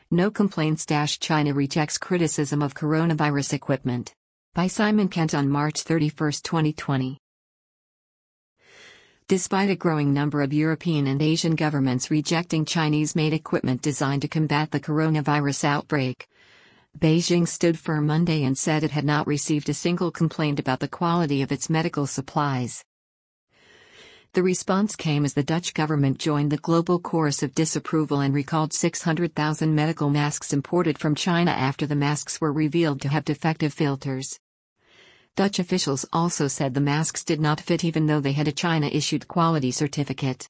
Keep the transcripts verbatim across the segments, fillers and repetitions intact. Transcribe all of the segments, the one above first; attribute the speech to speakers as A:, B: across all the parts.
A: No complaints. China rejects criticism of coronavirus equipment. By Simon Kent on March thirty-first, twenty twenty. Despite a growing number of European and Asian governments rejecting Chinese-made equipment designed to combat the coronavirus outbreak, Beijing stood firm Monday and said it had not received a single complaint about the quality of its medical supplies. The response came as the Dutch government joined the global chorus of disapproval and recalled six hundred thousand medical masks imported from China after the masks were revealed to have defective filters. Dutch officials also said the masks did not fit even though they had a China-issued quality certificate.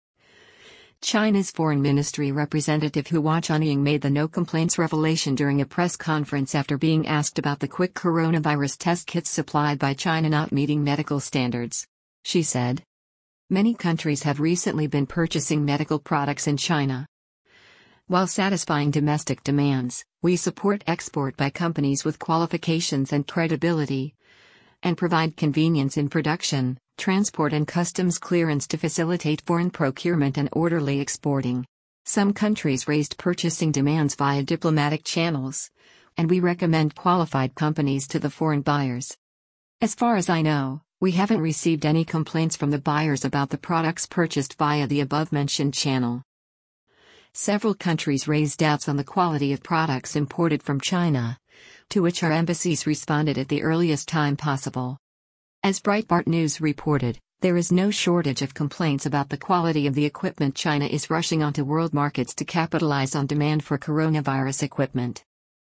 A: China's Foreign Ministry representative Hu Chunying made the no complaints revelation during a press conference after being asked about the quick coronavirus test kits supplied by China not meeting medical standards. She said, "Many countries have recently been purchasing medical products in China. While satisfying domestic demands, we support export by companies with qualifications and credibility, and provide convenience in production, transport and customs clearance to facilitate foreign procurement and orderly exporting. Some countries raised purchasing demands via diplomatic channels, and we recommend qualified companies to the foreign buyers. As far as I know, we haven't received any complaints from the buyers about the products purchased via the above-mentioned channel." Several countries raised doubts on the quality of products imported from China, to which our embassies responded at the earliest time possible. As Breitbart News reported, there is no shortage of complaints about the quality of the equipment. China is rushing onto world markets to capitalize on demand for coronavirus equipment.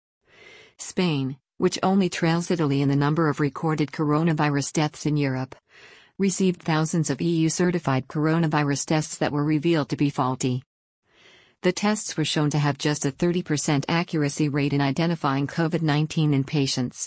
A: Spain, which only trails Italy in the number of recorded coronavirus deaths in Europe, received thousands of E U-certified coronavirus tests that were revealed to be faulty. The tests were shown to have just a thirty percent accuracy rate in identifying COVID nineteen in patients.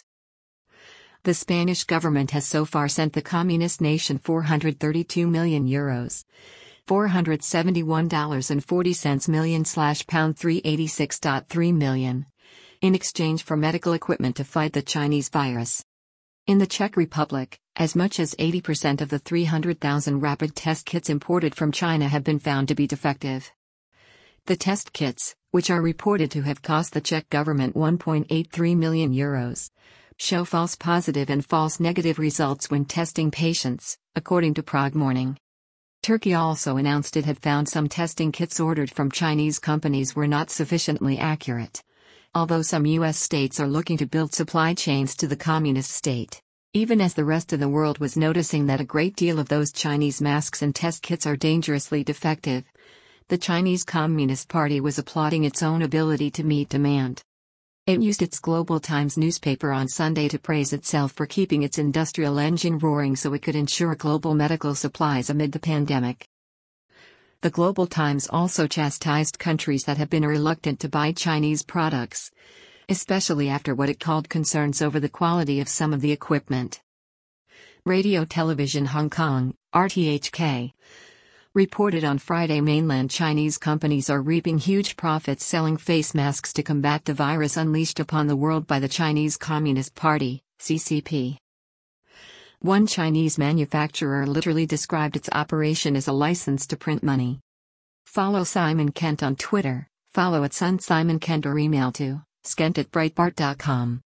A: The Spanish government has so far sent the communist nation four hundred thirty-two million euros, four hundred seventy-one dollars and forty cents million slash pound three hundred eighty-six point three million, in exchange for medical equipment to fight the Chinese virus. In the Czech Republic, as much as eighty percent of the three hundred thousand rapid test kits imported from China have been found to be defective. The test kits, which are reported to have cost the Czech government one point eight three million euros, show false positive and false negative results when testing patients, according to Prague Morning. Turkey also announced it had found some testing kits ordered from Chinese companies were not sufficiently accurate. Although some U S states are looking to build supply chains to the communist state, even as the rest of the world was noticing that a great deal of those Chinese masks and test kits are dangerously defective, the Chinese Communist Party was applauding its own ability to meet demand. It used its Global Times newspaper on Sunday to praise itself for keeping its industrial engine roaring so it could ensure global medical supplies amid the pandemic. The Global Times also chastised countries that have been reluctant to buy Chinese products, especially after what it called concerns over the quality of some of the equipment. Radio Television Hong Kong, R T H K, reported on Friday mainland Chinese companies are reaping huge profits selling face masks to combat the virus unleashed upon the world by the Chinese Communist Party, C C P. One Chinese manufacturer literally described its operation as a license to print money. Follow Simon Kent on Twitter, follow at Sun Simon Kent or email to skent at breitbart dot com.